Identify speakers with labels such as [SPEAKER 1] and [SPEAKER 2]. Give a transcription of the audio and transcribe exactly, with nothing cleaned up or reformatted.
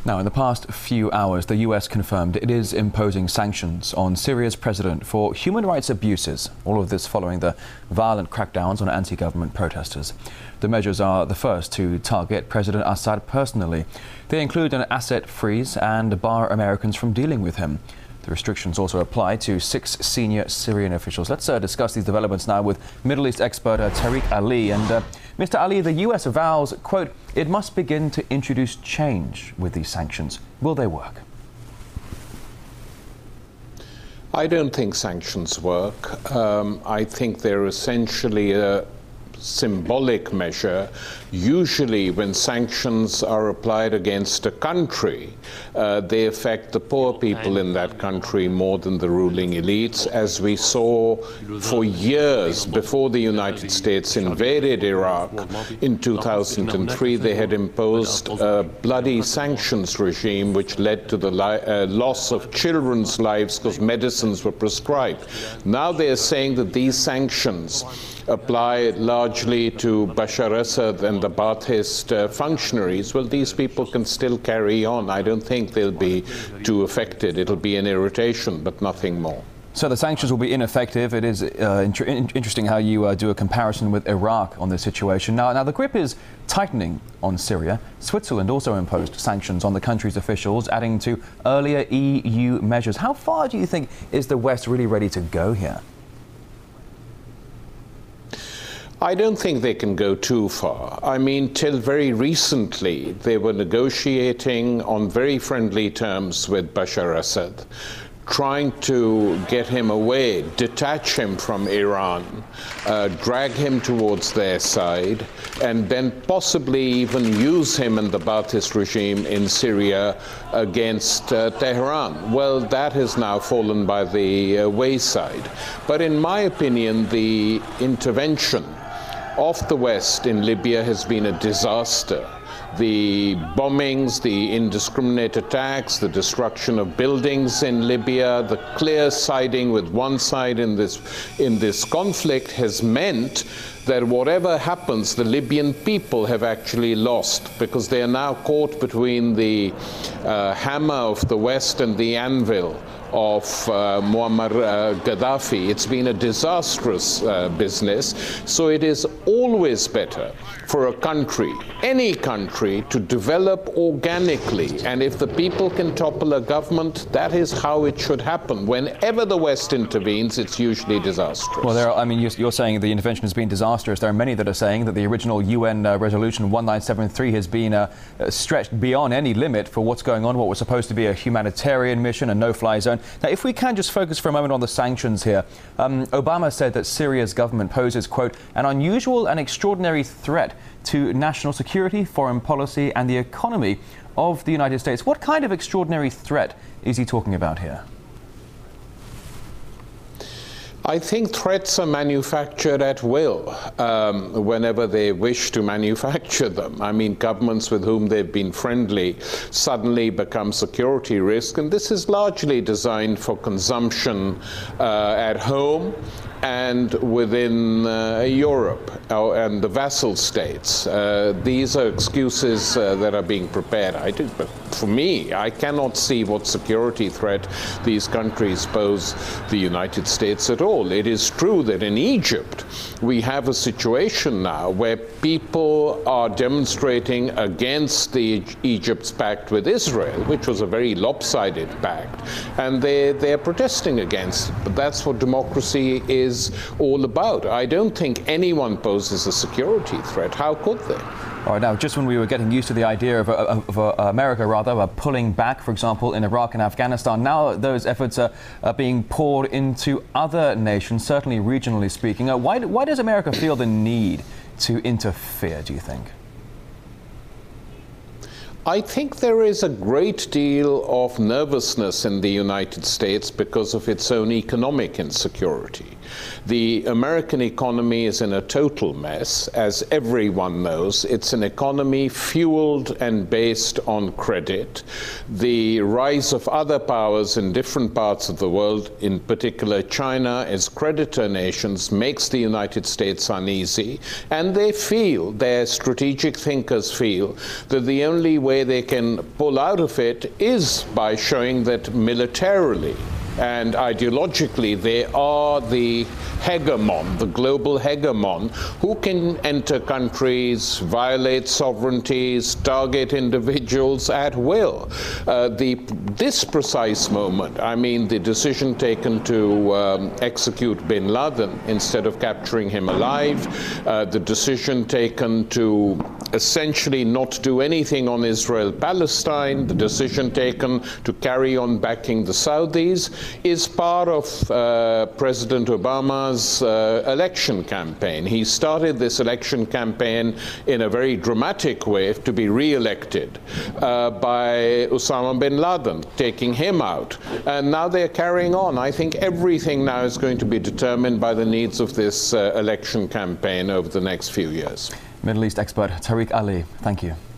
[SPEAKER 1] Now, in the past few hours, the U S confirmed it is imposing sanctions on Syria's president for human rights abuses. All of this following the violent crackdowns on anti-government protesters. The measures are the first to target President Assad personally. They include an asset freeze and bar Americans from dealing with him. The restrictions also apply to six senior Syrian officials. Let's uh, discuss these developments now with Middle East expert uh, Tariq Ali. And uh, Mister Ali, the U S vows, quote, it must begin to introduce change with these sanctions. Will they work?
[SPEAKER 2] I don't think sanctions work. Um, I think they're essentially a symbolic measure. Usually when sanctions are applied against a country, uh, they affect the poor people in that country more than the ruling elites, as we saw for years before the United States invaded Iraq. In two thousand three, they had imposed a bloody sanctions regime which led to the li uh, loss of children's lives because medicines were prescribed. Now they are saying that these sanctions apply largely to Bashar Assad and the Ba'athist uh, functionaries. Well, these people can still carry on. I don't think they'll be too affected. It'll be an irritation, but nothing more.
[SPEAKER 1] So the sanctions will be ineffective. It is uh, inter interesting how you uh, do a comparison with Iraq on this situation. Now, now, the grip is tightening on Syria. Switzerland also imposed sanctions on the country's officials, adding to earlier E U measures. How far do you think is the West really ready to go here?
[SPEAKER 2] I don't think they can go too far. I mean, till very recently, they were negotiating on very friendly terms with Bashar Assad, trying to get him away, detach him from Iran, uh, drag him towards their side, and then possibly even use him and the Ba'athist regime in Syria against uh, Tehran. Well, that has now fallen by the uh, wayside. But in my opinion, the intervention of the West in Libya has been a disaster. The bombings, the indiscriminate attacks, the destruction of buildings in Libya, the clear siding with one side in this, in this conflict has meant that whatever happens, the Libyan people have actually lost, because they are now caught between the uh, hammer of the West and the anvil of uh, Muammar uh, Gaddafi. It's been a disastrous uh, business. So it is always better for a country, any country, to develop organically. And if the people can topple a government, that is how it should happen. Whenever the West intervenes, it's usually disastrous.
[SPEAKER 1] Well, there are, I mean, you're, you're saying the intervention has been disastrous. There are many that are saying that the original U N uh, resolution one nine seven three has been uh, stretched beyond any limit for what's going on, what was supposed to be a humanitarian mission, a no-fly zone. Now, if we can just focus for a moment on the sanctions here. Um, Obama said that Syria's government poses, quote, an unusual and extraordinary threat to national security, foreign policy and the economy of the United States. What kind of extraordinary threat is he talking about here?
[SPEAKER 2] I think threats are manufactured at will um, whenever they wish to manufacture them. I mean, governments with whom they've been friendly suddenly become security risk, and this is largely designed for consumption uh, at home and within uh, Europe uh, and the vassal states. Uh, these are excuses uh, that are being prepared. I do, but for me, I cannot see what security threat these countries pose the United States at all. It is true that in Egypt, we have a situation now where people are demonstrating against the Egypt's pact with Israel, which was a very lopsided pact, and they, they're protesting against it. But that's what democracy is all about. I don't think anyone poses a security threat. How could they?
[SPEAKER 1] All right, now, just when we were getting used to the idea of, of, of uh, America, rather, uh, pulling back, for example, in Iraq and Afghanistan, now those efforts are, are being poured into other nations, certainly regionally speaking. Uh, why, why does America feel the need to interfere, do you think?
[SPEAKER 2] I think there is a great deal of nervousness in the United States because of its own economic insecurity. The American economy is in a total mess, as everyone knows. It's an economy fueled and based on credit. The rise of other powers in different parts of the world, in particular China, as creditor nations, makes the United States uneasy. And they feel, their strategic thinkers feel, that the only way way they can pull out of it is by showing that militarily and ideologically they are the hegemon, the global hegemon, who can enter countries, violate sovereignties, target individuals at will. Uh, the, this precise moment, I mean the decision taken to um, execute bin Laden instead of capturing him alive, uh, the decision taken to essentially not do anything on Israel-Palestine, the decision taken to carry on backing the Saudis, is part of uh, President Obama's uh, election campaign. He started this election campaign in a very dramatic way to be re-elected uh, by Osama bin Laden, taking him out. And now they're carrying on. I think everything now is going to be determined by the needs of this uh, election campaign over the next few years.
[SPEAKER 1] Middle East expert Tariq Ali, thank you.